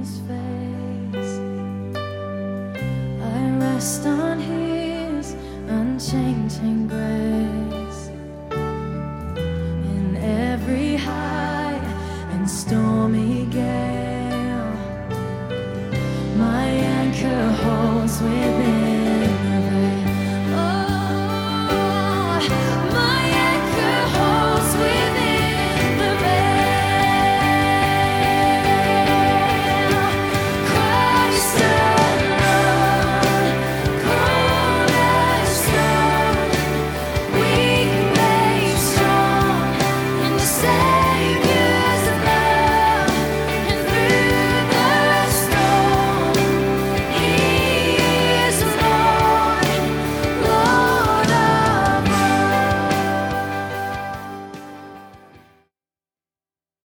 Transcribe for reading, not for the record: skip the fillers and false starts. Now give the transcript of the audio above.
His face. I rest on His unchanging grace. In every high and stormy gale, my anchor holds with